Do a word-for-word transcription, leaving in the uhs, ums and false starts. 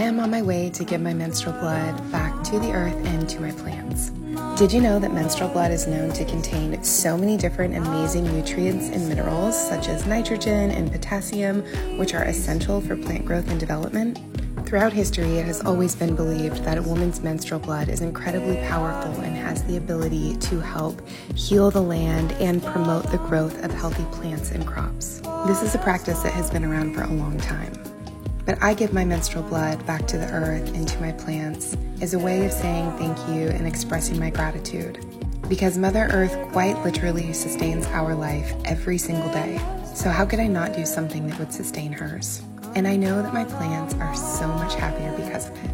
am on my way to give my menstrual blood back to the earth and to my plants. Did you know that menstrual blood is known to contain so many different amazing nutrients and minerals such as nitrogen and potassium, which are essential for plant growth and development? Throughout history, it has always been believed that a woman's menstrual blood is incredibly powerful and has the ability to help heal the land and promote the growth of healthy plants and crops. This is a practice that has been around for a long time. But I give my menstrual blood back to the earth and to my plants as a way of saying thank you and expressing my gratitude. Because Mother Earth quite literally sustains our life every single day. So how could I not do something that would sustain hers? And I know that my plants are so much happier because of it.